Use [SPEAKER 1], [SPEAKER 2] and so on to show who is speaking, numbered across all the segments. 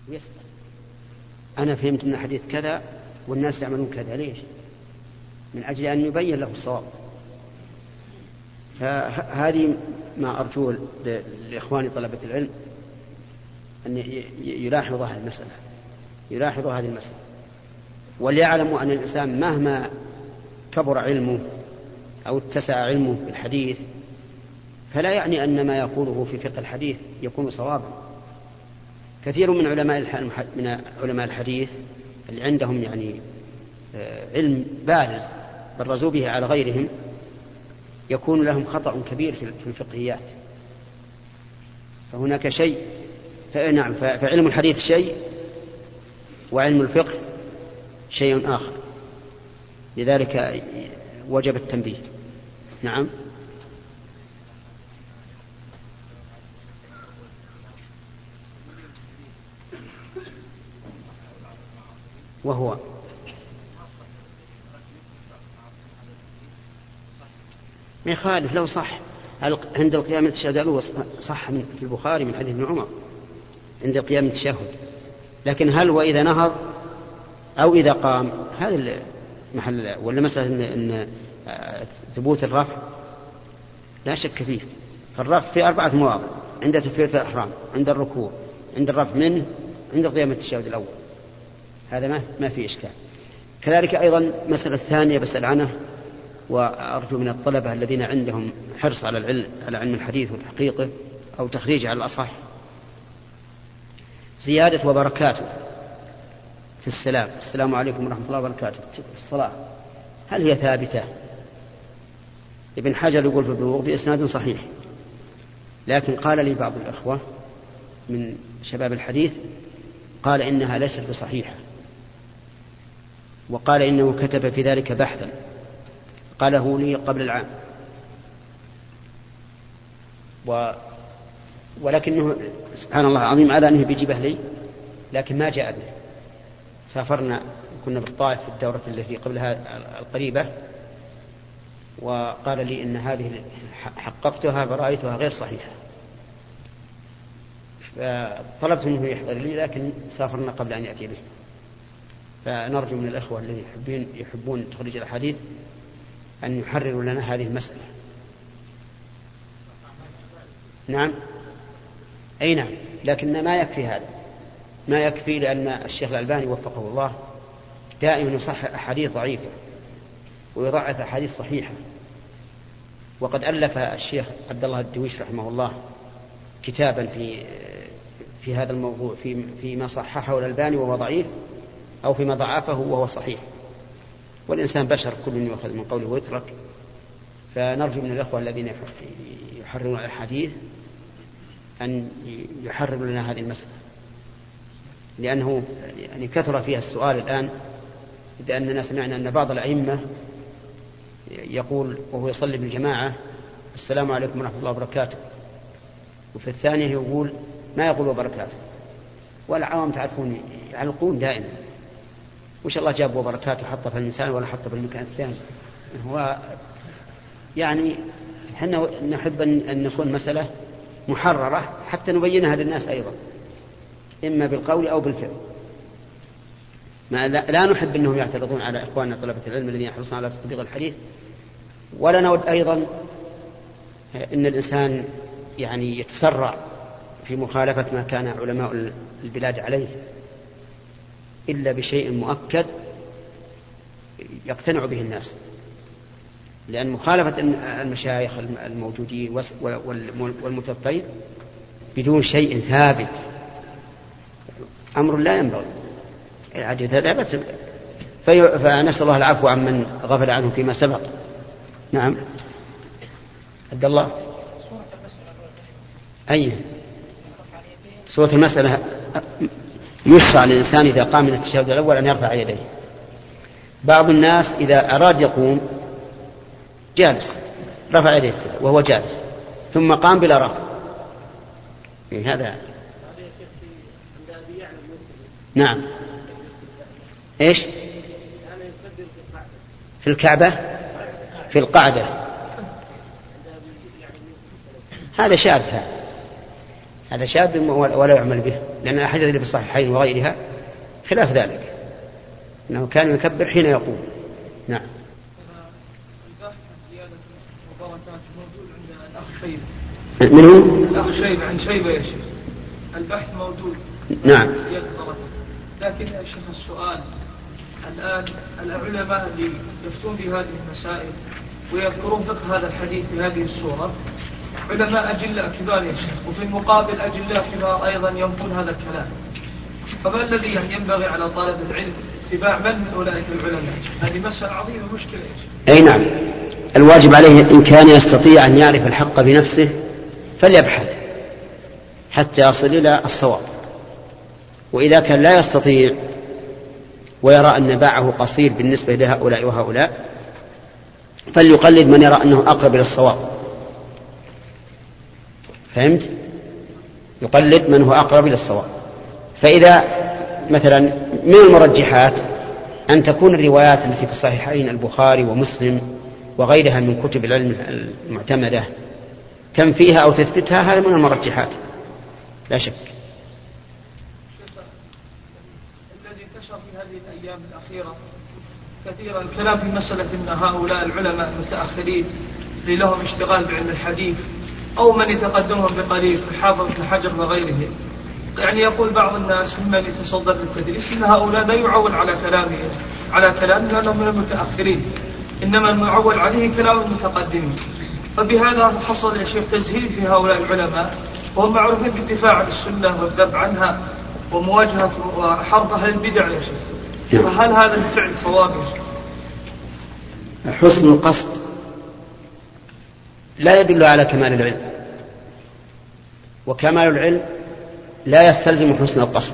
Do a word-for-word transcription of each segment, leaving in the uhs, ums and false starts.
[SPEAKER 1] ويسأل أنا فهمت من الحديث كذا والناس يعملون كذا، ليش؟ من أجل أن يبين له الصواب. فهذه ما أرجو لإخواني طلبة العلم أن يلاحظوا هذه المسألة، يلاحظوا هذه المسألة، وليعلموا أن الإنسان مهما كبر علمه أو اتسع علمه بالحديث فلا يعني أن ما يقوله في فقه الحديث يكون صوابا. كثير من علماء من علماء الحديث اللي عندهم يعني علم بارز برزوا به على غيرهم يكون لهم خطأ كبير في الفقهيات. فهناك شيء، نعم، فعلم الحديث شيء وعلم الفقه شيء آخر، لذلك وجب التنبيه. نعم. وهو ما يخالف لو صح عند القيام التشهد صح في البخاري من حديث ابن عمر عند القيام التشهد، لكن هل وإذا نهض أو إذا قام هذا محل، ولا مسألة إن ثبوت الرفع لا شك فيه. فالرفع في أربعة مواضع: عند تكبيرة الإحرام، عند الركوع، عند الرفع منه، عند القيام التشهد الأول. هذا ما ما في إشكال. كذلك أيضا مسألة ثانية بسأل عنها وأرجو من الطلبة الذين عندهم حرص على العلم على علم الحديث وتحقيقه أو تخريجه على الأصح: زيادة وبركاته في السلام، السلام عليكم ورحمة الله وبركاته في الصلاة، هل هي ثابتة؟ ابن حجر يقول في البلوغ بإسناد صحيح، لكن قال لي بعض الأخوة من شباب الحديث قال إنها ليست بصحيحة، وقال إنه كتب في ذلك بحثا قاله لي قبل العام، و ولكنه سبحان الله العظيم على أنه بيجيبه لي لكن ما جاء به. سافرنا كنا بالطائف في الدورة التي قبلها القريبة، وقال لي إن هذه حققتها فرأيتها غير صحيحة، فطلبت منه يحضر لي لكن سافرنا قبل أن يأتي به. فنرجو من الأخوة الذين يحبون, يحبون تخريج الأحاديث أن يحرروا لنا هذه المسألة. نعم، أي نعم، لكن ما يكفي هذا، ما يكفي، لأن الشيخ الألباني وفقه الله دائما يصحح أحاديث ضعيفة ويضعف أحاديث صحيحة. وقد ألف الشيخ عبد الله الدويش رحمه الله كتابا في في هذا الموضوع، في فيما صححه الألباني وهو ضعيف أو فيما ضعفه وهو صحيح. والإنسان بشر كل يؤخذ من قوله ويترك. فنرجو من الأخوة الذين يحررون الحديث أن يحرروا لنا هذه المسألة، لأنه يعني كثر فيها السؤال الآن، لأننا سمعنا أن بعض الأئمة يقول وهو يصلي بالجماعة السلام عليكم ورحمة الله وبركاته، وفي الثانية يقول ما يقول وبركاته. والعوام تعرفون يعلقون دائما، وإن شاء الله جاب وبركاته حطه في الإنسان ولا حطه في المكان الثاني. هو يعني حنا نحب أن نكون مسألة محررة حتى نبينها للناس أيضا، إما بالقول أو بالفعل. ما لا نحب أنهم يعترضون على إخواننا طلبة العلم الذين يحرصون على تطبيق الحديث، ولا نود أيضا أن الإنسان يعني يتسرع في مخالفة ما كان علماء البلاد عليه إلا بشيء مؤكد يقتنع به الناس، لأن مخالفة المشايخ الموجودين والمتوفين بدون شيء ثابت أمر لا ينبغي العجز هذا بس. فنسأل الله العفو عمن غفل عنه فيما سبق. نعم عبد الله. أي سورة المسألة يشرع للإنسان إذا قام من التشهد الأول أن يرفع يديه. بعض الناس إذا أراد يقوم جالس رفع يديه وهو جالس ثم قام بلا رفع، هذا نعم. إيش في الكعبة في القعدة هذا شاذ، هذا شاذ ولا يعمل به، لأن الأحاديث اللي في الصحيحين وغيرها خلاف ذلك، أنه كان يكبر حين يقوم. نعم. منه
[SPEAKER 2] الأخ شيبة عن شيبة يا شيخ، البحث موجود.
[SPEAKER 1] نعم.
[SPEAKER 2] لكن يا شيخ السؤال الآن العلماء اللي يفتون بهذه المسائل ويذكرون فقه هذا الحديث بهذه الصورة علماء أجلاء كبار يا شيخ، وفي المقابل أجلاء كبار أيضا ينفون هذا الكلام، فما الذي ينبغي على طالب العلم اتباع من من أولئك العلماء؟ هذه مسألة عظيمة مشكلة يا شيخ.
[SPEAKER 1] أي نعم، الواجب عليه إن كان يستطيع أن يعرف الحق بنفسه فليبحث حتى يصل إلى الصواب، وإذا كان لا يستطيع ويرى أن باعه قصير بالنسبة لهؤلاء وهؤلاء فليقلد من يرى أنه أقرب إلى الصواب. فهمت؟ يقلد من هو أقرب إلى الصواب. فإذا مثلا من المرجحات أن تكون الروايات التي في الصحيحين البخاري ومسلم وغيرها من كتب العلم المعتمدة تنفيها أو تثبتها، هذا من المرجحات لا شك.
[SPEAKER 2] الذي انتشر في هذه الأيام الأخيرة كثيرا الكلام في مسألة أن هؤلاء العلماء المتأخرين اللي لهم اشتغال بعلم الحديث أو من يتقدمهم بقليل كالحافظ ابن حجر وغيره، يعني يقول بعض الناس ممن يتصدر للتدريس إن هؤلاء لا يعول على كلامه على كلام لأنهم من المتأخرين، إنما المعول عليه كلام المتقدمين. فبهذا حصل يا شيخ تزهيد في هؤلاء العلماء، وهم معروفين بالدفاع عن السنة والذب عنها ومواجهة وحرب أهل البدع يا شيخ. فهل هذا الفعل صواب يا شيخ؟
[SPEAKER 1] حسن القصد لا يدل على كمال العلم، وكمال العلم لا يستلزم حسن القصد.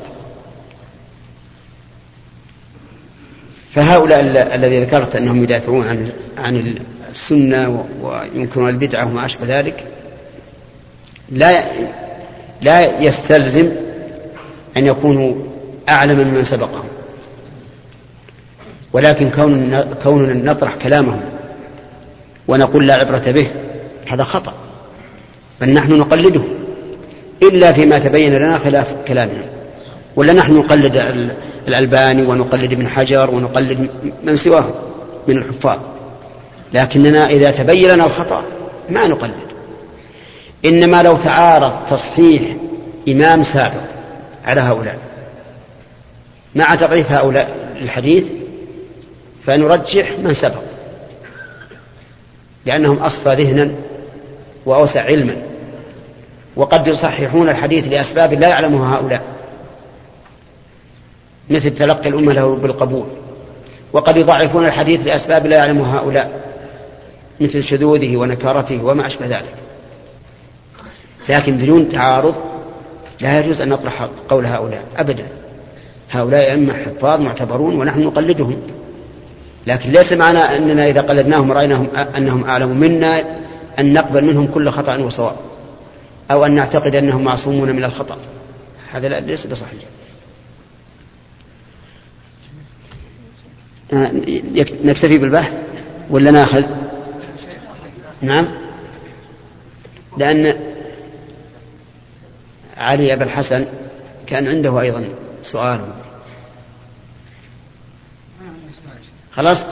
[SPEAKER 1] فهؤلاء الذي ذكرت أنهم يدافعون عن عن السنة وينكرون البدعة وما أشبه ذلك لا لا يستلزم أن يكونوا أعلم ممن سبقهم، ولكن كوننا نطرح كلامهم ونقول لا عبرة به هذا خطأ، بل نحن نقلده إلا فيما تبين لنا خلاف كلامهم، ولا نحن نقلد الألباني ونقلد ابن حجر ونقلد من سواه من الحفاظ، لكننا إذا تبين لنا الخطأ ما نقلد. إنما لو تعارض تصحيح إمام سابق على هؤلاء مع تضعيف هؤلاء الحديث فنرجح من سبق، لأنهم أصفى ذهنا وأوسع علما، وقد يصححون الحديث لأسباب لا يعلمها هؤلاء مثل تلقي الأمة له بالقبول، وقد يضعفون الحديث لأسباب لا يعلمها هؤلاء مثل شذوذه ونكارته وما أشبه ذلك. لكن بدون تعارض لا يجوز أن نطرح قول هؤلاء أبدا، هؤلاء أئمة حفاظ معتبرون ونحن نقلدهم، لكن ليس معنا أننا إذا قلدناهم رأيناهم أنهم أعلم منا أن نقبل منهم كل خطأ وصواب، أو أن نعتقد أنهم معصومون من الخطأ، هذا ليس بصحيح. نكتفي بالبحث ولا ناخذ؟ نعم، لأن علي أبا الحسن كان عنده أيضا سؤال. خلصت؟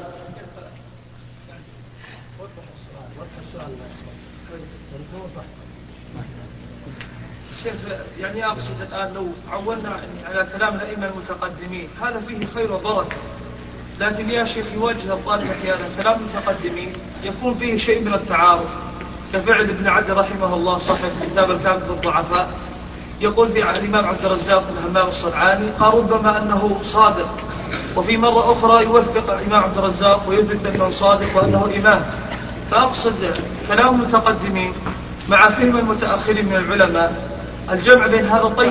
[SPEAKER 2] شيخ يعني أقصد الآن لو عولنا على كلام الأئمة المتقدمين هذا فيه خير وبركة، لكن يا شيخ يوجه الطالب أحيانا كلام المتقدمين يكون فيه شيء من التعارض، كفعل ابن عدي رحمه الله صاحب كتاب الكامل في الضعفاء، يقول في الإمام عبد الرزاق بن همام الصنعاني قال ربما أنه صادق، وفي مرة أخرى يوثق الإمام عبد الرزاق ويثبت أنه صادق وأنه إمام. فأقصد كلام المتقدمين مع فهم المتأخرين من العلماء، الجمع بين هذا طيب.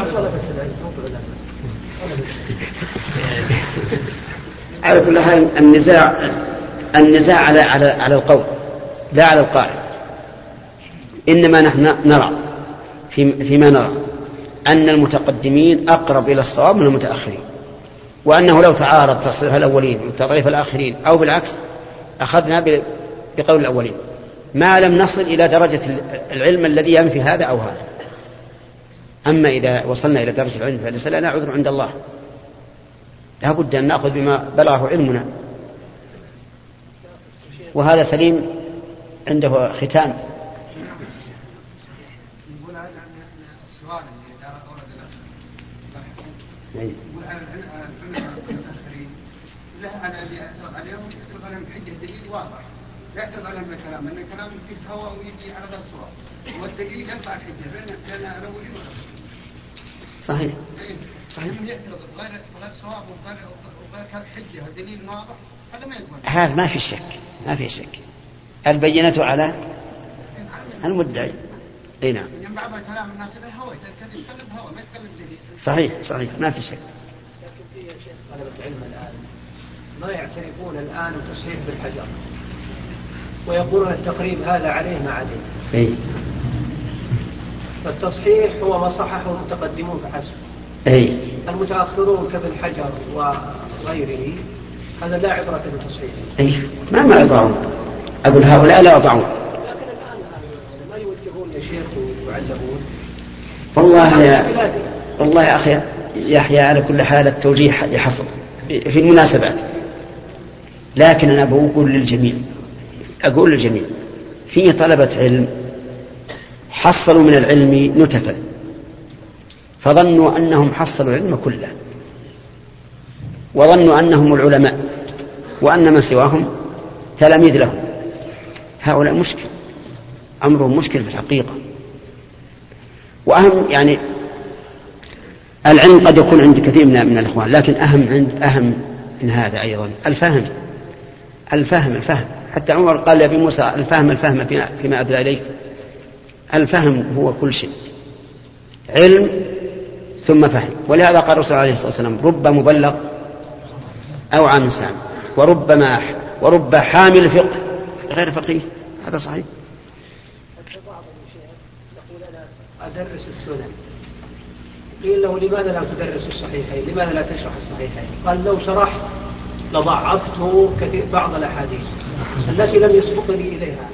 [SPEAKER 1] على كل حال النزاع النزاع على على على القول لا على القائل، إنما نحن نرى فيما نرى أن المتقدمين أقرب إلى الصواب من المتأخرين، وأنه لو تعارض تصحيح الأولين وتضعيف الآخرين أو بالعكس أخذنا بقول الأولين ما لم نصل إلى درجة العلم الذي ينفي هذا أو هذا. أما إذا وصلنا إلى درس العلم فليس لنا عذر عند الله، لا بد أن نأخذ بما بلغه علمنا، وهذا سليم عنده ختام.
[SPEAKER 3] يقول عن السؤال اللي دار أورد له يقول عن العلماء المتأخرين له أنا اللي أعترض عليهم يعترض عليهم بحجة دليل واضح، لا يعترض عليهم بالكلام، لأن الكلام فيه هوى ويجي على غير صواب، والدليل ينفع الحجة بين كان الأولين والآخرين.
[SPEAKER 1] صحيح صحيح.
[SPEAKER 3] يعترض غير غير صواب وغير وغير حجة ودليل واضح، هذا ما يقبل.
[SPEAKER 1] هذا ما في شك، ما في شك. البينة على المدعي. اي نعم.
[SPEAKER 3] يعني بعض الكلام الناس له هوى، يتكلم هوى ما يتكلم دليل.
[SPEAKER 1] صحيح صحيح ما في شك.
[SPEAKER 4] لكن في يا شيخ طلبة العلم الآن ما يعترفون الآن التصحيح بالحجر، ويقولون التقريب هذا عليه ما عليه.
[SPEAKER 1] اي.
[SPEAKER 4] فالتصحيح هو ما صححه المتقدمون فحسب.
[SPEAKER 1] اي.
[SPEAKER 4] المتأخرون كابن حجر وغيره هذا لا عبرة بالتصحيح.
[SPEAKER 1] اي ما ما يضعون. أقول هؤلاء لا يضعون.
[SPEAKER 4] لكن الآن ما يوجهون يا شيخ ويعلمون.
[SPEAKER 1] والله يا والله يا أخي يحيى على كل حال التوجيه يحصل في المناسبات، لكن أنا بقول للجميع أقول للجميع في طلبة علم حصلوا من العلم نتفا فظنوا أنهم حصلوا العلم كله، وظنوا أنهم العلماء وأن من سواهم تلاميذ لهم. هؤلاء مشكل، أمرهم مشكل في الحقيقة. وأهم يعني العلم قد يكون عند كثير من, من الإخوان، لكن أهم عند أهم من هذا أيضا الفهم الفهم الفهم. حتى عمر قال لأبي موسى الفهم الفهم فيما, فيما أدرى إليك. الفهم هو كل شيء، علم ثم فهم. ولهذا قال الرسول عليه الصلاة والسلام رب مبلغ أو عام سام وربما ورب حامل فقه غير فقيه. هذا صحيح.
[SPEAKER 4] بعض الشيخ يقول أنا أدرس السنن، قيل له لماذا لا تدرس الصحيحين، لماذا لا تشرح الصحيحين؟ قال لو شرحت لضعفت كثير بعض الأحاديث التي لم يسبقني إليها.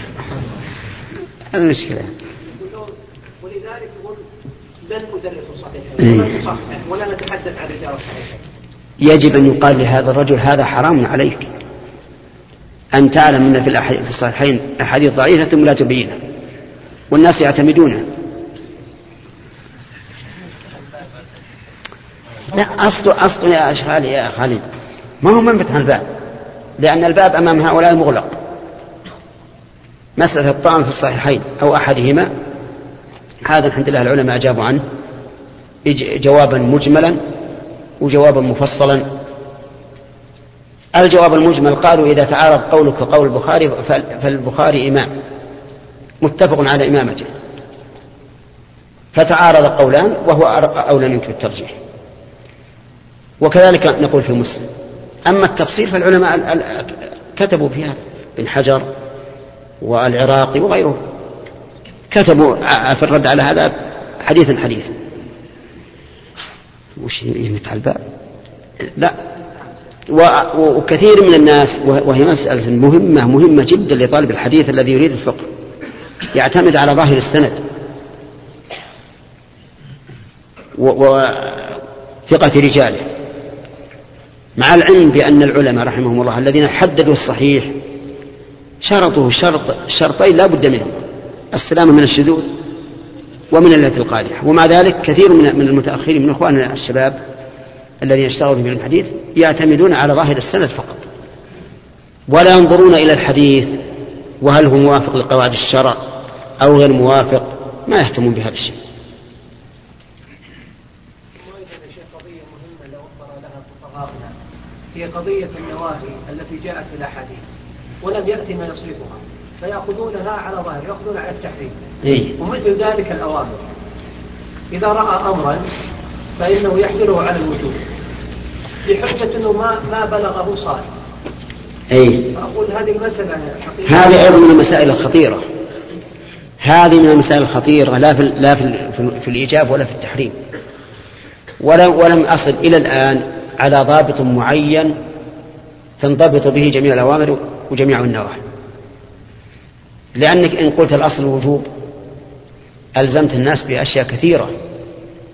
[SPEAKER 1] المشكلة.
[SPEAKER 4] ولذلك يقول لن أدرس الصحيحين ولن أصحح ولا نتحدث عن رجال الصحيحين.
[SPEAKER 1] يجب أن يقال لهذا الرجل هذا حرام عليك أن تعلم أن في الصحيحين أحاديث ضعيفة ثم لا تبينها والناس يعتمدونها. لا أصل أصل يا أشغال يا خالد ما هو منفتح الباب، لأن الباب أمام هؤلاء مغلق. مسألة الطعن في الصحيحين أو أحدهما هذا الحمد لله العلماء أجابوا عنه جوابا مجملا وجوابا مفصلا. الجواب المجمل قالوا إذا تعارض قولك وقول البخاري فالبخاري إمام متفق على إمامته، فتعارض قولان وهو أولى منك بالترجيح. وكذلك نقول في مسلم. أما التفصيل فالعلماء كتبوا في هذا، بن حجر والعراقي وغيره كتبوا في الرد على هذا حديثا حديثا. وش يمتع الباب؟ لا. وكثير من الناس وهي مسألة مهمة مهمة جدا لطالب الحديث الذي يريد الفقه يعتمد على ظاهر السند وثقة رجاله، مع العلم بأن العلماء رحمهم الله الذين حددوا الصحيح شرطوا شرط شرطين لا بد منهم: السلامة من الشذوذ ومن العلة القادحة. ومع ذلك كثير من المتأخرين من إخواننا الشباب الذين اشتغلوا في الحديث يعتمدون على ظاهر السند فقط ولا ينظرون إلى الحديث وهل هو موافق لقواعد الشرع أو غير موافق، ما يهتمون بهذا الشيء.
[SPEAKER 4] قضية مهمة لو أخبر لها فقهاؤنا هي قضية النواهي التي جاءت في الأحاديث ولم يأتي ما يصرفها، فيأخذونها على ظاهر، يأخذون على التحريم.
[SPEAKER 1] إيه؟
[SPEAKER 4] ومثل ذلك الأوامر، إذا رأى أمرا فإنه يحمله على الوجوب بحجة أنه ما ما بلغه صالح.
[SPEAKER 1] إيه؟
[SPEAKER 4] أقول هذه المسألة حقيقة
[SPEAKER 1] هذه أيضا من المسائل الخطيرة، هذه من المسائل الخطيرة لا في لا في, في, في الإيجاب ولا في التحريم. ولم ولم أصل إلى الآن على ضابط معين تنضبط به جميع الأوامر وجميع النواهي، لأنك إن قلت الأصل الوجوب ألزمت الناس بأشياء كثيرة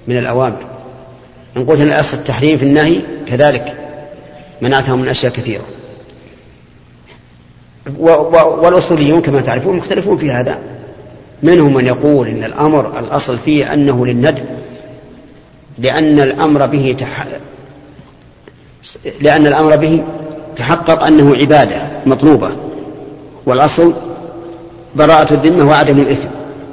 [SPEAKER 1] من الأوامر. إن قلت أن الأصل التحريم في النهي كذلك منعتهم من أشياء كثيرة. والأصوليون كما تعرفون مختلفون في هذا، منهم من يقول إن الأمر الأصل فيه أنه للندب، لأن الأمر به تح... لأن الأمر به تحقق أنه عبادة مطلوبة، والأصل براءة الذمة وعدم الإثم.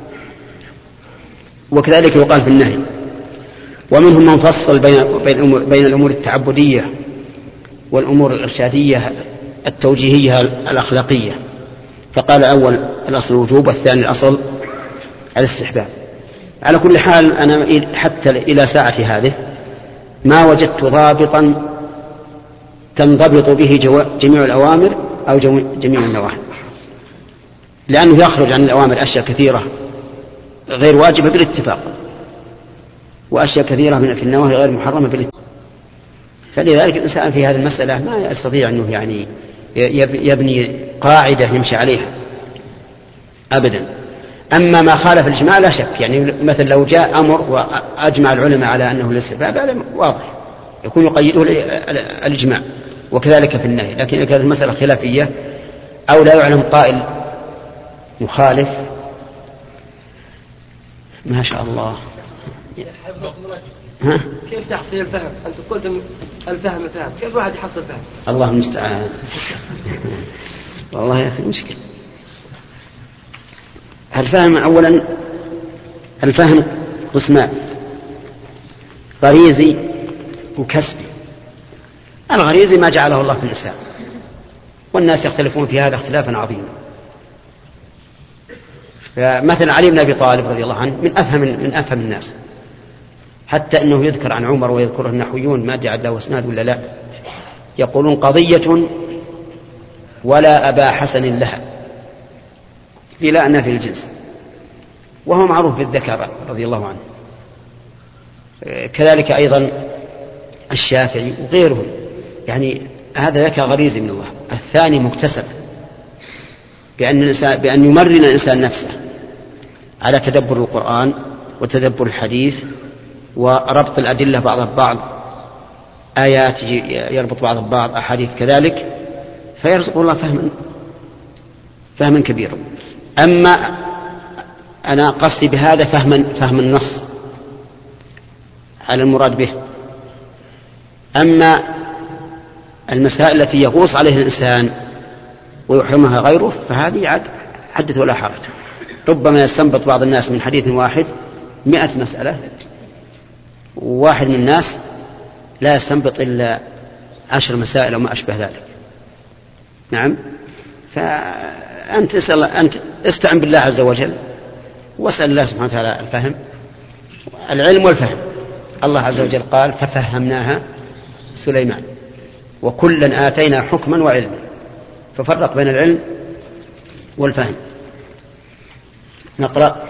[SPEAKER 1] وكذلك يقال في النهي. ومنهم من فصل بين, بين الأمور التعبدية والأمور الإرشادية التوجيهية الأخلاقية، فقال أول الأصل الوجوب والثاني الأصل الاستحباب. على كل حال أنا حتى إلى ساعة هذه ما وجدت ضابطا تنضبط به جميع الأوامر أو جميع النواهي، لأنه يخرج عن الأوامر أشياء كثيرة غير واجبة بالاتفاق، وأشياء كثيرة من في النواهي غير محرمة بالاتفاق. فلذلك الإنسان في هذه المسألة ما يستطيع أنه يعني يبني قاعدة يمشي عليها أبدا. أما ما خالف الإجماع لا شك، يعني مثل لو جاء أمر وأجمع العلماء على أنه للاستحباب هذا واضح يكون يقيده الإجماع، وكذلك في النهي. لكن إذا كانت المسألة خلافية أو لا يعلم قائل يخالف ما شاء الله. ها؟
[SPEAKER 5] كيف تحصيل الفهم؟ أنت قلت الفهم فهم، كيف واحد يحصل فهم؟
[SPEAKER 1] الله المستعان. والله يا أخي مشكلة. الفهم أولا الفهم قسمان: غريزي وكسبي. الغريزي ما جعله الله في الإنسان، والناس يختلفون في هذا اختلافا عظيما. مثلا علي بن أبي طالب رضي الله عنه من أفهم من أفهم الناس، حتى أنه يذكر عن عمر ويذكره النحويون ما ادعى له اسناد ولا لا، يقولون قضية ولا أبا حسن لها إلى أن في الجنس، وهو معروف بالذكر رضي الله عنه. كذلك أيضا الشافعي وغيرهم، يعني هذا ذكر غريزي من الله. الثاني مكتسب، بأن, الإنسان بأن يمرن الإنسان نفسه على تدبر القرآن وتدبر الحديث وربط الأدلة بعضها ببعض، آيات يربط بعضها ببعض، أحاديث كذلك، فيرزق الله فهما فهما كبيرا. أما أنا قصدي بهذا فهم فهم النص على المراد به. أما المسائل التي يغوص عليها الإنسان ويحرمها غيره فهذه عاد حدث ولا حرج. ربما يستنبط بعض الناس من حديث واحد مئة مسألة، وواحد من الناس لا يستنبط إلا عشر مسائل وما أشبه ذلك. نعم. فأنت اسأل أنت استعن بالله عز وجل واسأل الله سبحانه وتعالى الفهم، العلم والفهم. الله عز وجل قال ففهمناها سليمان وكلا آتينا حكما وعلما، ففرق بين العلم والفهم. نقرأ.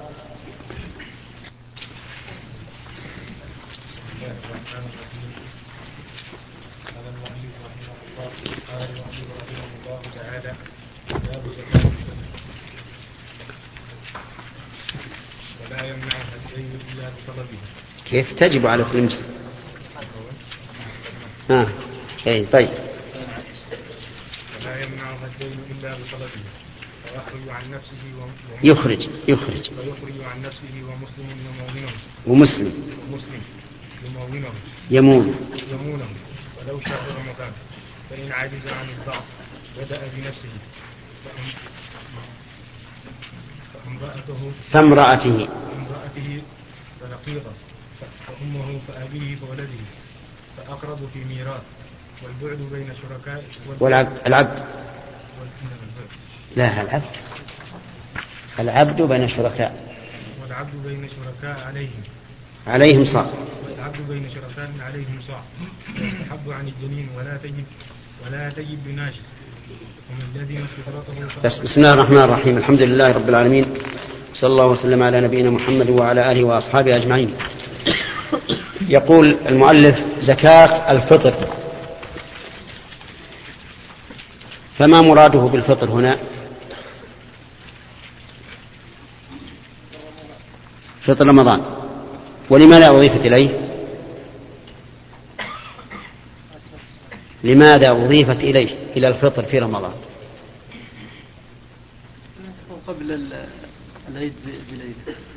[SPEAKER 6] ولا يمنعها الدين إلا بطلبه.
[SPEAKER 1] كيف تجب على كل مسلم؟ آه. أي طيب.
[SPEAKER 6] ولا يمنعها الدين إلا بطلبه، ويخرج عن نفسه ومسلم
[SPEAKER 1] يخرج يخرج
[SPEAKER 6] ويخرج عن نفسه ومسلم يمونه
[SPEAKER 1] ومسلم
[SPEAKER 6] ومسلم يمونه
[SPEAKER 1] يمون
[SPEAKER 6] يمونه ولو شاء رمضان، فإن عجز عن الضعف بدأ بنفسه فامرأته
[SPEAKER 1] فامرأته
[SPEAKER 6] فامرأته فلقيطة فأمه فأبيه فولده، فأقرب في ميراث، والبعد بين شركاء
[SPEAKER 1] والعبد العبد لا العبد العبد بين الشركاء
[SPEAKER 6] والعبد بين شركاء عليهم
[SPEAKER 1] عليهم صاع
[SPEAKER 6] والعبد بين شركاء عليهم صاع، ويستحب عن الجنين ولا تجب ولا تجب بناجس، ومن الذي فطرته.
[SPEAKER 1] بس بسم الله الرحمن الرحيم. الحمد لله رب العالمين، صلى الله وسلم على نبينا محمد وعلى آله وأصحابه أجمعين. يقول المؤلف: زكاة الفطر. فما مراده بالفطر هنا؟ فطر رمضان. ولماذا أضيفت إليه؟ لماذا أضيفت إليه إلى الفطر في رمضان؟
[SPEAKER 5] قبل العيد بليلة.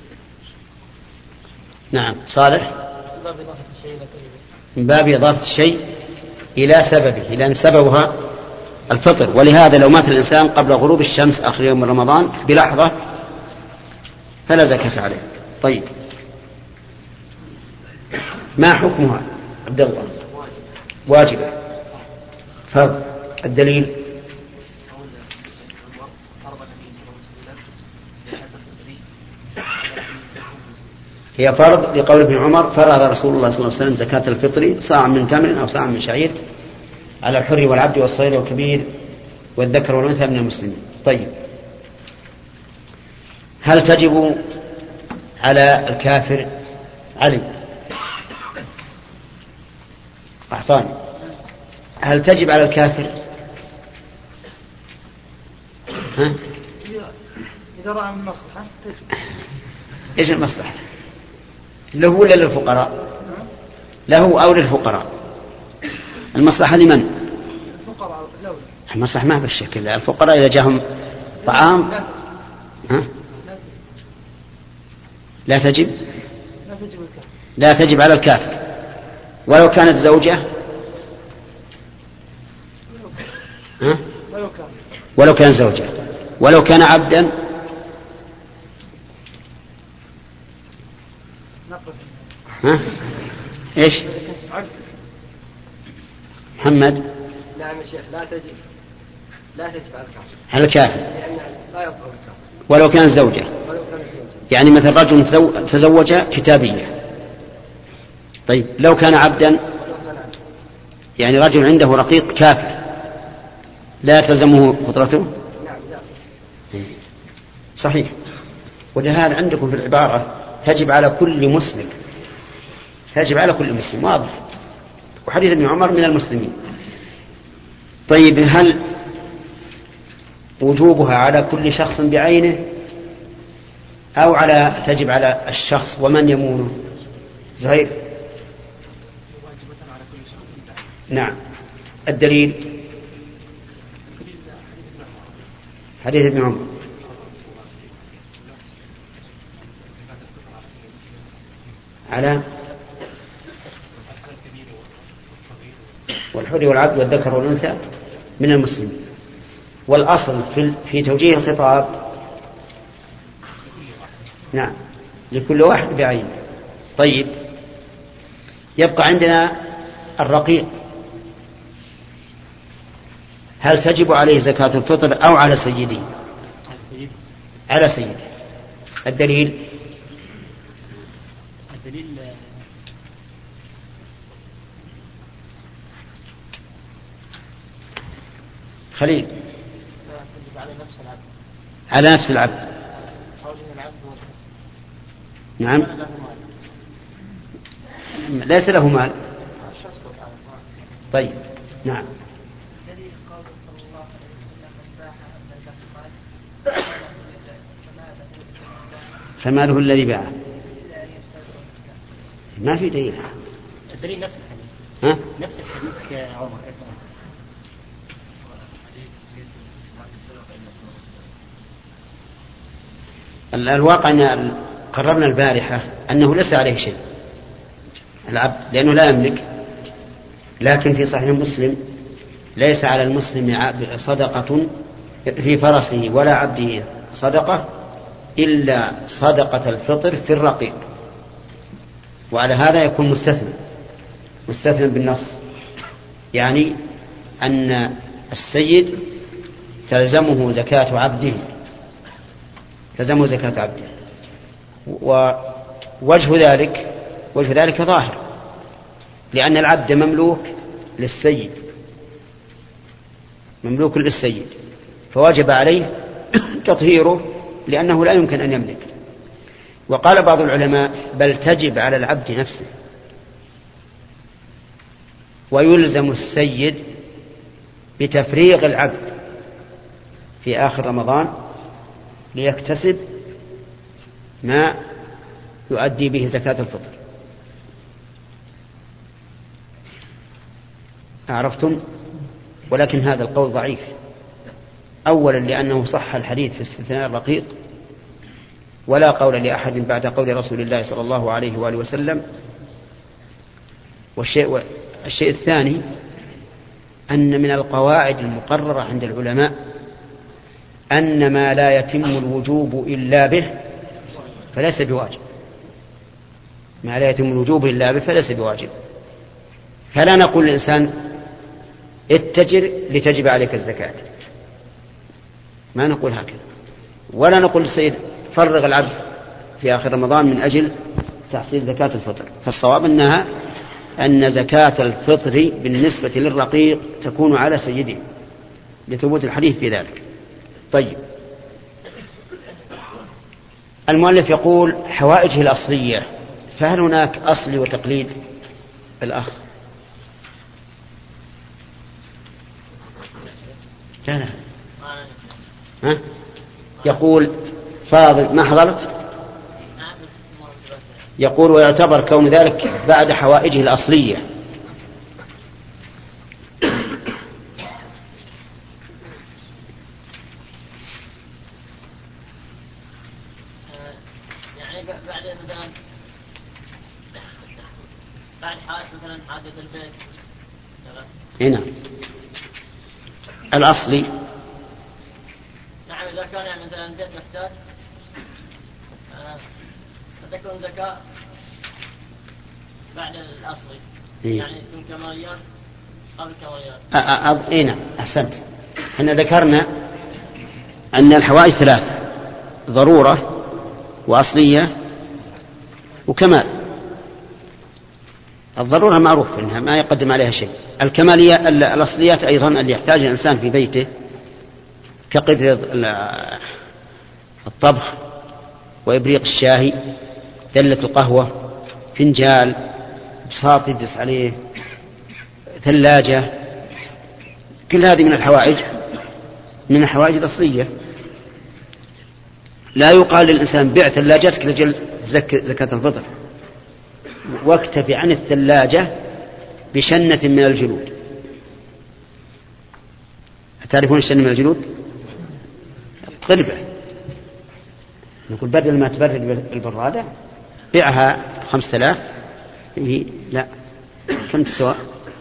[SPEAKER 1] نعم صالح. من باب إضافة الشيء إلى سببه، لأن سببها الفطر. ولهذا لو مات الإنسان قبل غروب الشمس آخر يوم من رمضان بلحظة فلا زكاة عليه. طيب ما حكمها عبد الله؟ واجبة. فرض. الدليل؟ هي فرض لقول ابن عمر فرض رسول الله صلى الله عليه وسلم زكاة الفطر صاع من تمر أو صاع من شعير على الحر والعبد والصغير والكبير والذكر والأنثى من المسلمين. طيب هل تجب على الكافر؟ علي أعطاني. هل تجب على الكافر؟ ها؟
[SPEAKER 3] إذا رأى من مصلحة تجب.
[SPEAKER 1] إيش المصلحة؟ له ولا للفقراء؟ له أو للفقراء؟ المصلحة لمن؟
[SPEAKER 3] الفقراء.
[SPEAKER 1] المصلحة ما بالشكل. الفقراء إذا جاهم طعام ها؟ لا تجب.
[SPEAKER 3] لا تجب الكافر.
[SPEAKER 1] لا تجب على الكافر ولو كانت زوجة. ها؟
[SPEAKER 3] ولو كان
[SPEAKER 1] ولو كان زوجة. ولو كان عبدا. ها؟ ايش؟ محمد.
[SPEAKER 5] نعم يا شيخ لا تجب. لا تجب على الكافر.
[SPEAKER 1] على الكافر.
[SPEAKER 5] لأن لا يطهر الكافر.
[SPEAKER 1] ولو كان زوجة.
[SPEAKER 5] ولو كان زوجة.
[SPEAKER 1] يعني مثل رجل تزوج كتابية. طيب لو كان عبدا يعني رجل عنده رقيق كافر لا تلزمه فطرته؟
[SPEAKER 5] نعم لا.
[SPEAKER 1] صحيح. ولهذا عندكم في العبارة تجب على كل مسلم. تجب على كل مسلم واضح. وحديث ابن عمر من المسلمين. طيب هل وجوبها على كل شخص بعينه أو على تجب على الشخص ومن يمونه؟ زهير. نعم. الدليل؟ حديث ابن عمر. على والحر والعبد والذكر والأنثى من المسلمين. والأصل في في توجيه الخطاب نعم لكل واحد بعينه. طيب يبقى عندنا الرقيق. هل تجب عليه زكاة الفطر أو على سيده؟ على سيده. الدليل؟
[SPEAKER 7] الدليل
[SPEAKER 1] خليل.
[SPEAKER 7] على نفس العبد.
[SPEAKER 1] على نفس العبد. نعم. ليس له مال. طيب نعم. فماله الذي باعه؟ ما في دليل.
[SPEAKER 7] الدليل نفس الحديث.
[SPEAKER 1] ها؟
[SPEAKER 7] نفس الحديث يا عمر.
[SPEAKER 1] الواقع أن قررنا البارحة أنه ليس عليه شيء العبد لأنه لا يملك. لكن في صحيح مسلم ليس على المسلم صدقة في فرسه ولا عبده صدقة إلا صدقة الفطر في الرقيق. وعلى هذا يكون مستثنى مستثنى بالنص. يعني أن السيد تلزمه زكاة عبده تلزمه زكاة عبده. ووجه ذلك وجه ذلك ظاهر لأن العبد مملوك للسيد مملوك للسيد فواجب عليه تطهيره لأنه لا يمكن أن يملك. وقال بعض العلماء بل تجب على العبد نفسه ويلزم السيد بتفريغ العبد في آخر رمضان ليكتسب ما يؤدي به زكاة الفطر. عرفتم؟ ولكن هذا القول ضعيف، أولا لأنه صح الحديث في استثناء الرقيق، ولا قول لأحد بعد قول رسول الله صلى الله عليه وآله وسلم. والشيء, والشيء الثاني أن من القواعد المقررة عند العلماء أن ما لا يتم الوجوب إلا به فليس بواجب، ما لا يتم الوجوب إلا به فليس بواجب. فلا نقول للإنسان اتجر لتجب عليك الزكاة، ما نقول هكذا، ولا نقول للسيد فرغ العبد في آخر رمضان من أجل تحصيل زكاة الفطر. فالصواب أنها أن زكاة الفطر بالنسبة للرقيق تكون على سيده لثبوت الحديث في ذلك. طيب، المؤلف يقول حوائجه الأصلية، فهل هناك أصل وتقليد؟ الأخ لا لا ها؟ يقول فاضل ما حضرت، يقول ويعتبر كون ذلك بعد حوائجه الأصلية.
[SPEAKER 7] يعني بعد مثلا بعد حاجة مثلا حاجة البيت.
[SPEAKER 1] هنا الأصلي
[SPEAKER 7] نعم، إذا كان يعني مثلا البيت محتاج فتكون زكاة بعد الأصلي. إيه؟ يعني من كماليات قبل كماليات.
[SPEAKER 1] أ... أ... نعم أحسنت. احنا ذكرنا أن الحوائج ثلاثة: ضرورة وأصلية وكمال. الضرورة معروف أنها ما يقدم عليها شيء. الكمالية الأصليات أيضا اللي يحتاج الإنسان في بيته كقدر الطبخ وإبريق الشاهي، دلة القهوة، فنجال، بساط يجلس عليه، ثلاجة، كل هذه من الحوائج من الحوائج الأصلية. لا يقال للإنسان بيع ثلاجتك لجل زكاة الفطر، واكتفي عن الثلاجة بشنة من الجلود. تعرفون الشنة من الجلود؟ قربة. نقول بدل ما تبرد البرادة بيعها خمسة آلاف. لا، كم تسوى؟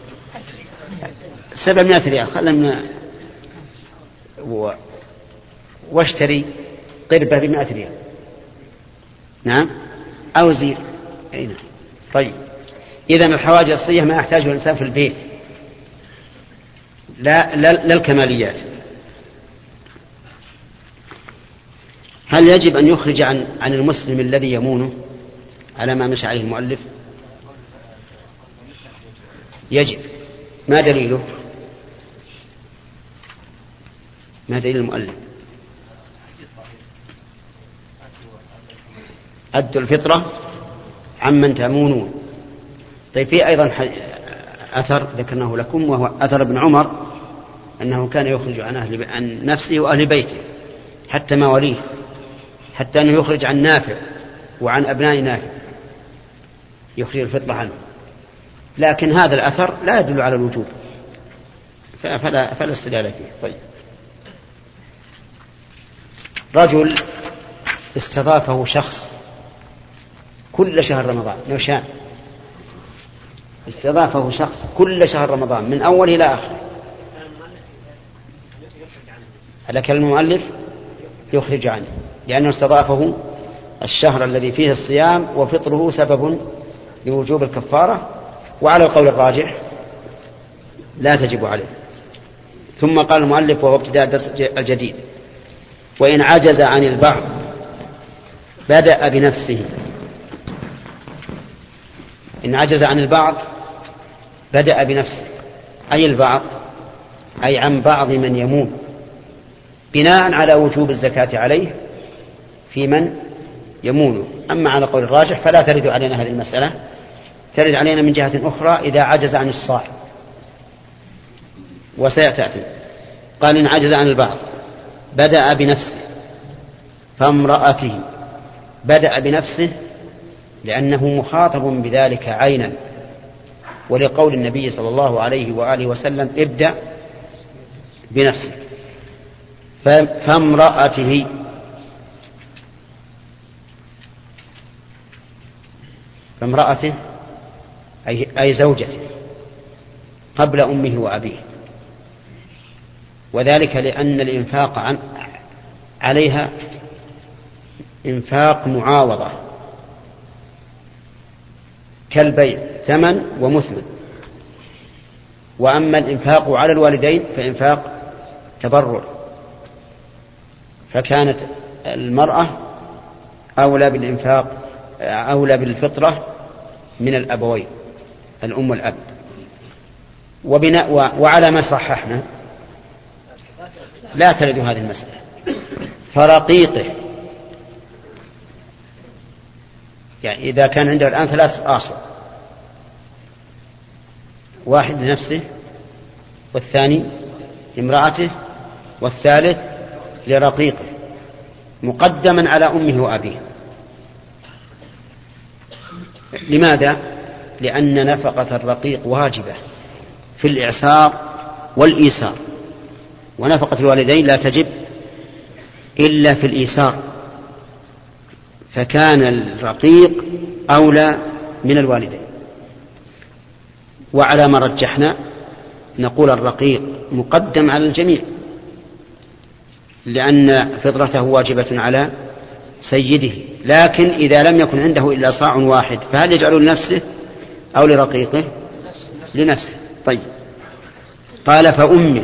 [SPEAKER 1] سبعمائة ريال. خلنا و... واشتري قربة بمائة ريال. نعم، أو زير. أي نعم. طيب، إذن الحوائج الأصلية ما يحتاجه الإنسان في البيت، لا, لا, لا الكماليات. هل يجب أن يخرج عن, عن المسلم الذي يمونه على ما مشى عليه المؤلف؟ يجب. ما دليله؟ ما دليل المؤلف؟ أدوا الفطرة عمن تأمونون. طيب، في أيضا أثر ذكرناه لكم، وهو أثر ابن عمر أنه كان يخرج عن, أهل عن نفسه وأهل بيته حتى ما وليه، حتى أنه يخرج عن نافع وعن أبناء نافع، يخرج الفطرة عنه. لكن هذا الأثر لا يدل على الوجوب، فلا, فلا استدلال فيه. طيب، رجل استضافه شخص كل شهر رمضان، نوشان استضافه شخص كل شهر رمضان من أول إلى آخر، لكن المؤلف يخرج عنه لأنه استضافه الشهر الذي فيه الصيام وفطره سبب لوجوب الكفارة، وعلى القول الراجح لا تجب عليه. ثم قال المؤلف وهو ابتداء الدرس الجديد: وإن عجز عن البعض بدأ بنفسه. إن عجز عن البعض بدأ بنفسه، أي البعض؟ أي عن بعض من يمون، بناء على وجوب الزكاة عليه في من يمونه. أما على قول الراجح فلا ترد علينا هذه المسألة، ترد علينا من جهة أخرى إذا عجز عن الصاع، وسيأتي. قال إن عجز عن البعض بدأ بنفسه، فامرأته بدأ بنفسه لأنه مخاطب بذلك عينا، ولقول النبي صلى الله عليه وآله وسلم ابدأ بنفسك. فامرأته فامرأته أي, أي زوجته قبل أمه وأبيه، وذلك لأن الإنفاق عن عليها إنفاق معاوضة كالبيع ثمن ومثمن، وأما الإنفاق على الوالدين فإنفاق تبرع، فكانت المرأة أولى بالإنفاق أولى بالفطرة من الأبوين الأم والأب. وبناء وعلى ما صححنا لا تلد هذه المسألة. فرقيقه يعني إذا كان عنده الآن ثلاث آصل، واحد لنفسه والثاني لامرأته والثالث لرقيقه مقدما على أمه وأبيه. لماذا؟ لأن نفقة الرقيق واجبة في الإعسار والإيسار، ونفقة الوالدين لا تجب إلا في الإيسار، فكان الرقيق أولى من الوالدين. وعلى ما رجحنا نقول الرقيق مقدم على الجميع، لأن فطرته واجبة على سيده، لكن إذا لم يكن عنده إلا صاع واحد فهل يجعل لنفسه أو لرقيقه؟ لنفسه. طيب، قال فأمه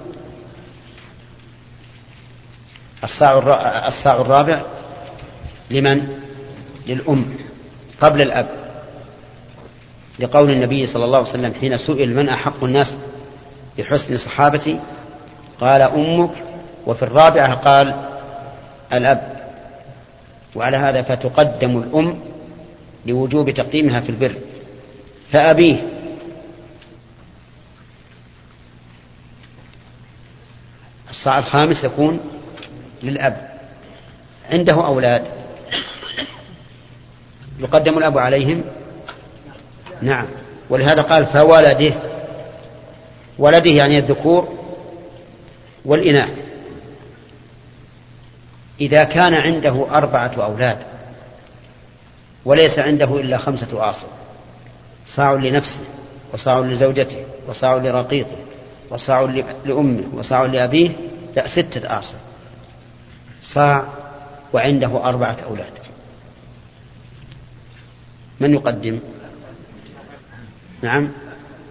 [SPEAKER 1] الصاع الرابع لمن؟ للأم قبل الأب، لقول النبي صلى الله عليه وسلم حين سئل من أحق الناس بحسن صحابتي قال أمك، وفي الرابعة قال الأب. وعلى هذا فتقدم الأم لوجوب تقديمها في البر. فأبيه الصاع الخامس يكون للأب، عنده أولاد يقدم الأب عليهم. نعم، ولهذا قال فولده، ولده يعني الذكور والإناث. إذا كان عنده أربعة أولاد وليس عنده إلا خمسة آصل، صاع لنفسه وصاع لزوجته وصاع لرقيقه وصاع لأمه وصاع لأبيه، لا ستة آصل، صاع وعنده أربعة أولاد، من يقدم؟ نعم،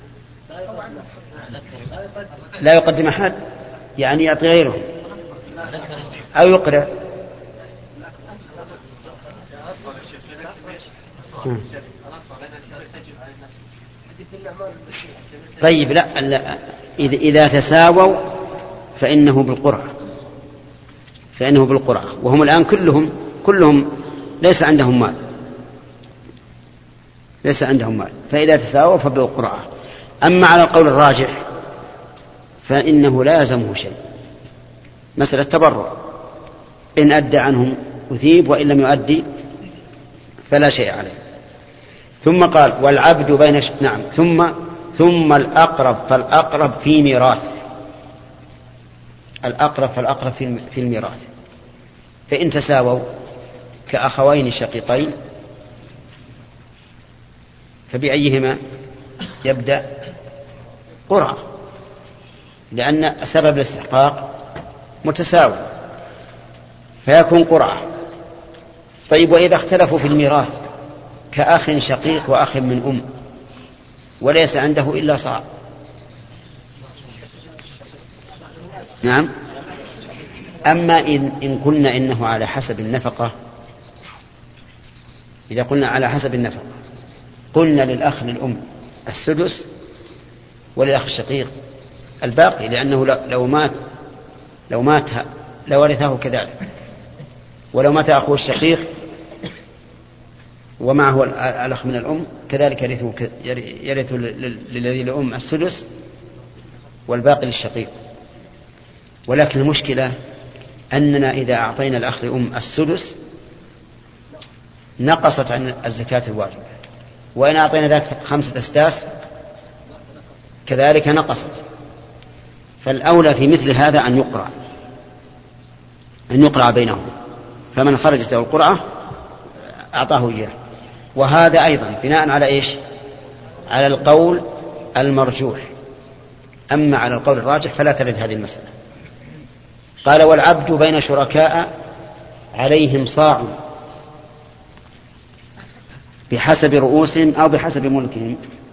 [SPEAKER 1] لا يقدم أحد، يعني يعطي غيره أو يقرأ. طيب، لا, لا. إذا تساووا فإنه بالقرعة، فإنه بالقرعة، وهم الآن كلهم كلهم ليس عندهم مال، ليس عندهم مال، فإذا تساووا فبالقرعة. أما على القول الراجح فإنه لا يلزمه شيء، مسألة تبرع، إن أدى عنهم أثيب وإن لم يؤدي فلا شيء عليه. ثم قال والعبد بين ش... نعم ثم ثم الأقرب فالأقرب في ميراث، الأقرب فالأقرب في الميراث، فإن تساووا كأخوين شقيقين فبأيهما يبدأ؟ قرعة، لأن سبب الاستحقاق متساوي فيكون قرعة. طيب، وإذا اختلفوا في الميراث كأخ شقيق وأخ من أم وليس عنده إلا صاع؟ نعم. أما إن, إن قلنا إنه على حسب النفقة، إذا قلنا على حسب النفقة قلنا للأخ للأم السدس وللأخ الشقيق الباقي، لأنه لو مات لو مات لورثه كذلك، ولو مات أخوه الشقيق ومعه الأخ من الأم كذلك يرث للذي لأم السدس والباقي للشقيق. ولكن المشكلة أننا إذا أعطينا الأخ لأم السدس نقصت عن الزكاة الواجبة، وإن أعطينا ذلك خمسة أسداس كذلك نقصت. فالأولى في مثل هذا أن يقرع أن يقرع بينهم، فمن خرجت له القرعة أعطاه إياه. وهذا أيضا بناء على إيش؟ على القول المرجوح. أما على القول الراجح فلا ترد هذه المسألة. قال والعبد بين شركاء عليهم صاع بحسب رؤوسهم أو بحسب ملكهم.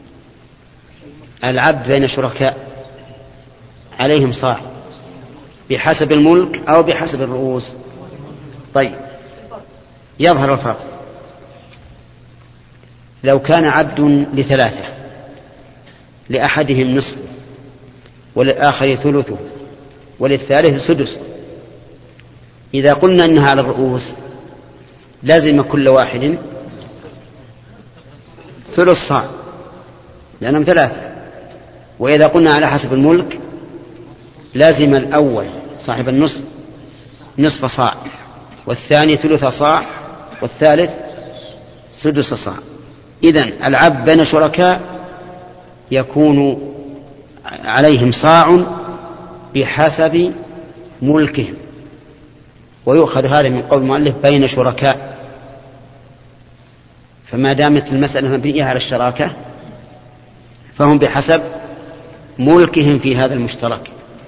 [SPEAKER 1] العبد بين شركاء عليهم صاع بحسب الملك أو بحسب الرؤوس. طيب، يظهر الفرق. لو كان عبد لثلاثة، لأحدهم نصفه وللآخر ثلثه وللثالث سدسه، إذا قلنا إنها على الرؤوس لازم كل واحد ثلث صاع لأنهم ثلاثة. وإذا قلنا على حسب الملك لازم الأول صاحب النصف نصف صاع، والثاني ثلث صاع، والثالث سدس صاع. إذن العبد بين شركاء يكون عليهم صاع بحسب ملكهم، ويؤخذ هذا من قول المؤلف بين شركاء، فما دامت المسألة مبنية على الشراكة فهم بحسب ملكهم في هذا المشترك.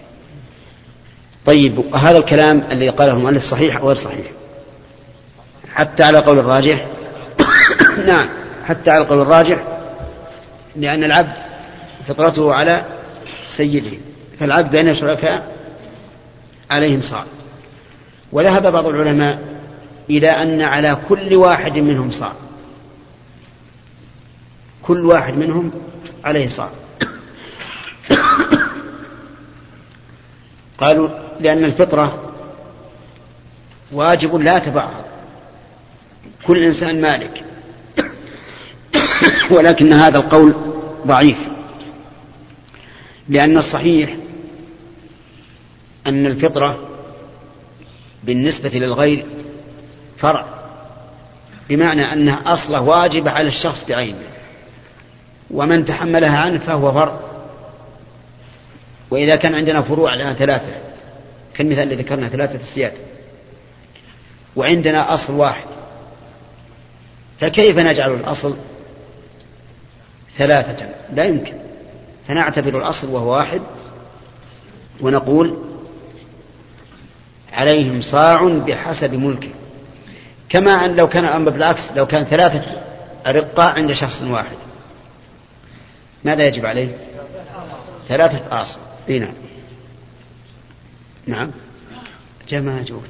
[SPEAKER 1] طيب، هذا الكلام الذي قاله المؤلف صحيح أو غير صحيح؟ حتى على قول الراجح نعم، حتى على قول الراجح، لأن العبد فطرته على سيده، فالعبد بين شركاء عليهم صاع. وذهب بعض العلماء إلى أن على كل واحد منهم صاع، كل واحد منهم عليه صاع. قالوا لأن الفطرة واجب لا يتبعض، كل إنسان مالك. ولكن هذا القول ضعيف، لأن الصحيح أن الفطرة بالنسبة للغير فرع، بمعنى أنها أصله واجب على الشخص بعينه، ومن تحملها عنه فهو فرع. وإذا كان عندنا فروع لها ثلاثة كالمثال الذي ذكرنا ثلاثة أسياد، وعندنا أصل واحد، فكيف نجعل الأصل ثلاثة؟ لا يمكن. فنعتبر الأصل وهو واحد ونقول عليهم صاع بحسب ملكه. كما أن لو كان الأمر بالعكس، لو كان ثلاثة أرقاء عند شخص واحد ماذا يجب عليه؟ ثلاثة آصل. نعم نعم جماعة جوت.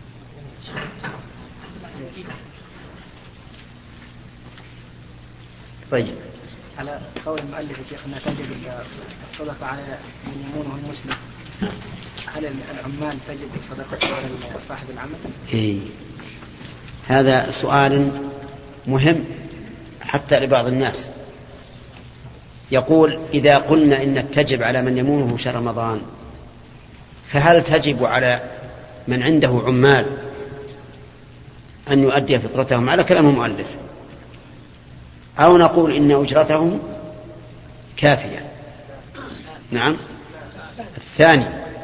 [SPEAKER 1] طيب،
[SPEAKER 8] على قول المؤلف يا شيخ أنها تجب الصدقة على من يمونه المسلم، هل العمال تجب الصدقة على صاحب العمل؟
[SPEAKER 1] إيه، هذا سؤال مهم حتى لبعض الناس. يقول إذا قلنا إن تجب على من يمونه شهر رمضان، فهل تجب على من عنده عمال أن يؤدي فطرتهم على كلام المؤلف، أو نقول إن أجرتهم كافية؟ نعم، الثاني.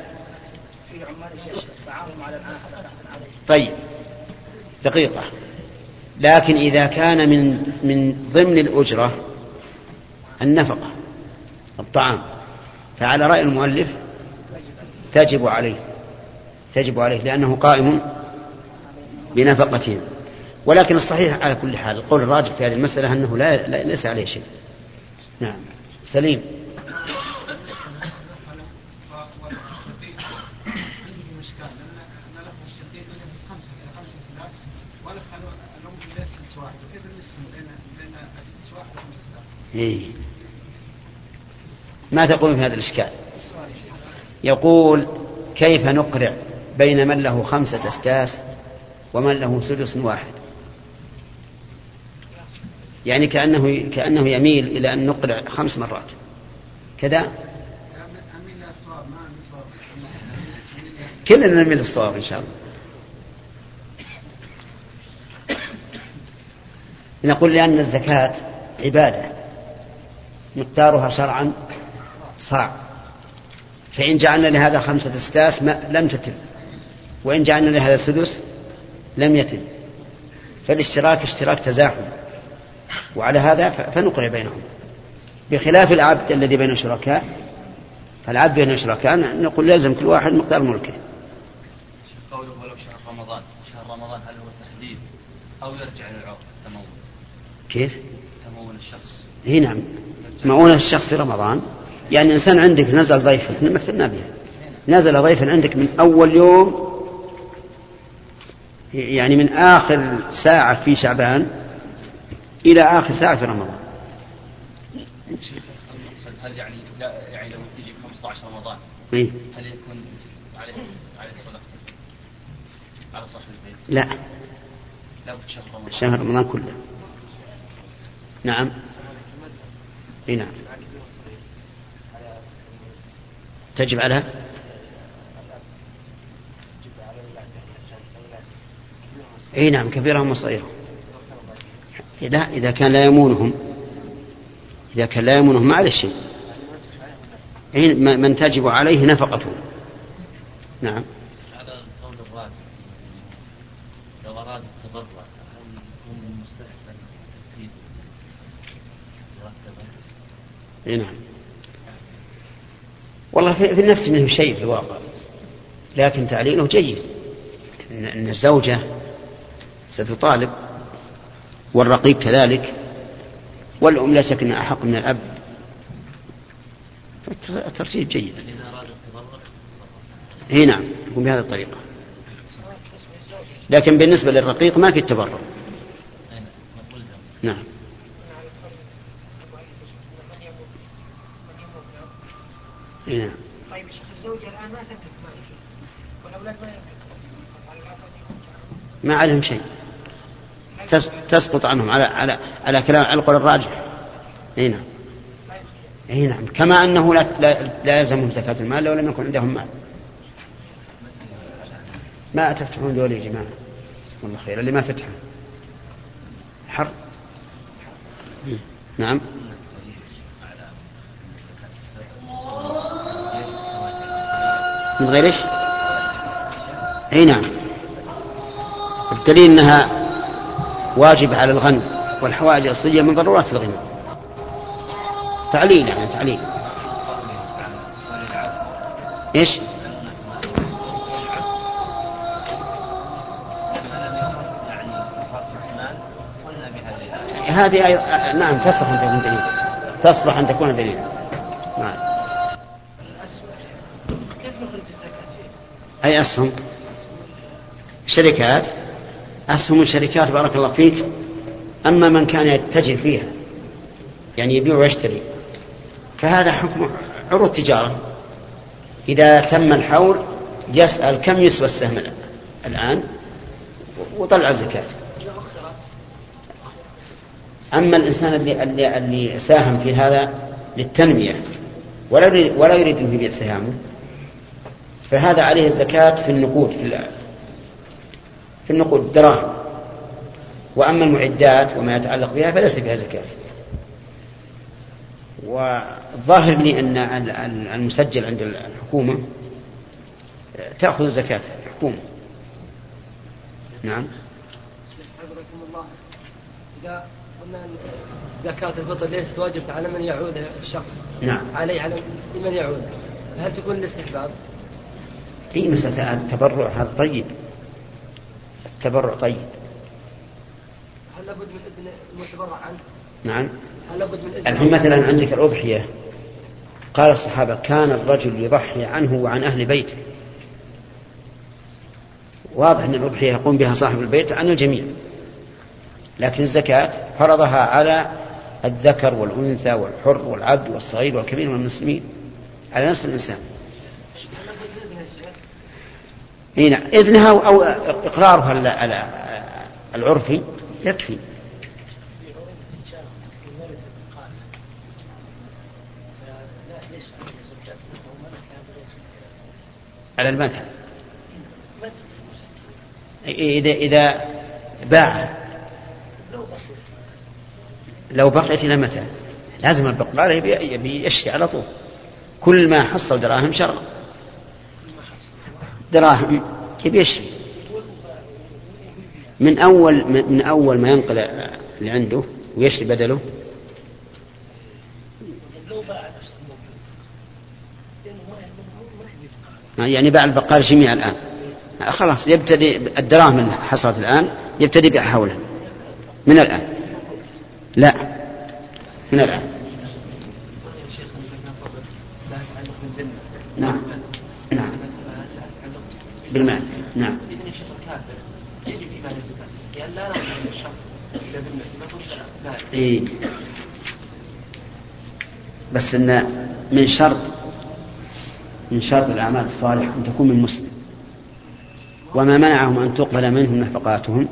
[SPEAKER 1] طيب، دقيقة. لكن إذا كان من من ضمن الأجرة النفقة الطعام، فعلى رأي المؤلف تجب عليه تجب عليه لأنه قائم بنفقتهم. ولكن الصحيح على كل حال القول الراجح في هذه المسألة أنه لا, لا ليس عليه شيء. نعم، سليم. إيه. ما تقول في هذا الإشكال؟ يقول كيف نقرع بين من له خمسة أسداس ومن له سدس واحد؟ يعني كأنه, كأنه يميل إلى أن نقرع خمس مرات كذا. كلنا نميل للصواب إن شاء الله. نقول لأن الزكاة عبادة مقدارها شرعا صاع، فإن جعلنا لهذا خمسة أسداس لم تتم، وإن جعلنا لهذا سدس لم يتم، فالاشتراك اشتراك تزاحم، وعلى هذا فنقرأ بينهم، بخلاف العبد الذي بين شركاء. فالعبد بين شركاء نقول يلزم كل واحد مقدار ملكه.
[SPEAKER 9] قوله ولو شهر رمضان، شهر رمضان هل هو تحديد أو يرجع للعرف التمول؟
[SPEAKER 1] كيف؟
[SPEAKER 9] تمول الشخص.
[SPEAKER 1] هي نعم، مؤونة الشخص في رمضان، يعني إنسان عندك نزل ضيف، احنا مثلنا بها، نزل ضيفا عندك من أول يوم، يعني من آخر ساعة في شعبان إلى آخر ساعة في رمضان.
[SPEAKER 9] هل يعني لا يعني لو يجي خمسة عشر رمضان
[SPEAKER 1] إيه؟
[SPEAKER 9] هل يكون عليه عليه صدقة على صاحب البيت؟
[SPEAKER 1] لا،
[SPEAKER 9] لا في شهر رمضان.
[SPEAKER 1] شهر رمضان كله. نعم. إيه نعم. تجب على اي نعم كبيرهم وصغيرهم. لا، اذا كان لا يمونهم، اذا كان لا يمونهم ما عليه شيء، من تجب عليه نفقته. نعم.
[SPEAKER 9] هذا القول الراجح، لو اراد التبرع هل يكون مستحسن ترتيب مرتبا؟
[SPEAKER 1] اي نعم. والله في النفس منه شيء في الواقع، لكن تعليله جيد، ان الزوجة ستطالب، والرقيق كذلك، والأم لا شك أنها أحق من الأب، فالترتيب جيد. هي نعم تكون بهذه الطريقة، لكن بالنسبة للرقيق ما في التبرع. نعم. نعم.
[SPEAKER 8] طيب شيخ الزوجة الآن ما تملك مالك والأولاد ما يملكون،
[SPEAKER 1] ما عليهم شيء، تسقط عنهم على على على كلام على القول الراجح. اي نعم. اي نعم، كما انه لا لا, لا يلزمهم زكاة المال لو لم يكن عندهم مال. ما تفتحون دول يا جماعة، جزاكم الله خير، اللي ما فتحه حر. نعم. من غير ايش؟ اي نعم، الدليل انها واجب على الغني والحوائج الأصلية من ضرورات الغنى. تعليل يعني تعليل. ايش؟ هذه أي... نعم تصلح أن تكون دليل، تصلح أن تكون دليل. نعم.
[SPEAKER 8] كيف نخرج الزكاة فيه؟
[SPEAKER 1] أي أسهم؟ شركات، أسهم الشركات بارك الله فيك. أما من كان يتجر فيها يعني يبيع ويشتري فهذا حكم عروض تجارة، إذا تم الحول يسأل كم يسوى السهم الآن وطلع الزكاة. أما الإنسان اللي, اللي, اللي ساهم في هذا للتنمية ولا يريد, ولا يريد أن يبيع سهامه فهذا عليه الزكاة في النقود، في, في النقود الدراهم. وأما المعدات وما يتعلق بها فليس بها زكاة. والظاهر لي أن المسجل عند الحكومة تأخذ زكاة الحكومة. نعم.
[SPEAKER 5] حفظكم الله، إذا قلنا زكاة الفطر ليست واجب على من يعود الشخص،
[SPEAKER 1] نعم،
[SPEAKER 5] عليه على من يعود، هل تكون الاستحباب؟
[SPEAKER 1] أي مسألة التبرع هذا طيب، التبرع طيب.
[SPEAKER 5] هل لابد من إذن المتبرع عنه؟
[SPEAKER 1] نعم.
[SPEAKER 5] هل لابد من إذن؟
[SPEAKER 1] الحين مثلا عندك الأضحية، قال الصحابة كان الرجل يضحي عنه وعن أهل بيته. واضح أن الأضحية يقوم بها صاحب البيت عن الجميع، لكن الزكاة فرضها على الذكر والأنثى والحر والعبد والصغير والكبير من المسلمين، على نفس الإنسان. هنا إذنها أو إقرارها العرفي يكفي. على المذهب إذا إذا باع لو بقيت إلى متى لازم البقاء يبي يشتري على طول. كل ما حصل دراهم شرع دراهم يبي يشري من أول من أول ما ينقل اللي عنده ويشري بدله. يعني باع البقال جميع الآن خلاص يبتدي الدراهم اللي حصلت الآن يبتدي بيع حولا من الآن. لا من الآن. نعم نعم بالمال. نعم إيه. بس إن من شرط من شرط الأعمال الصالحة أن تكون من مسلم، وما منعهم أن تقبل منهم نفقاتهم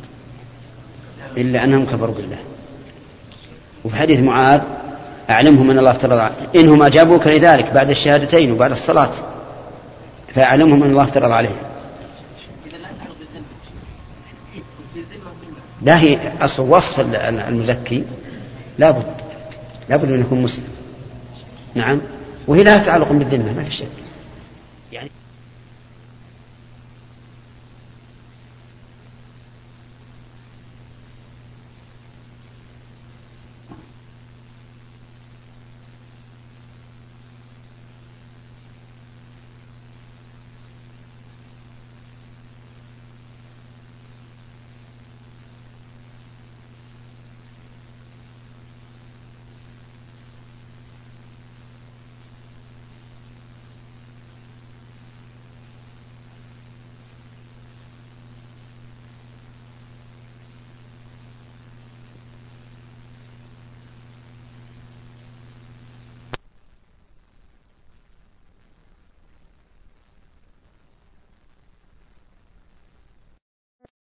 [SPEAKER 1] إلا أنهم كفروا بالله. وفي حديث معاذ أعلمهم أن الله افترض إنهم أجابوك لذلك بعد الشهادتين وبعد الصلاة فأعلمهم أن الله افترض عليهم. لا هي أصل وصف المزكي لابد لابد أن يكون مسلم. نعم وهي لها تعلق بالذمة ما في شك يعني.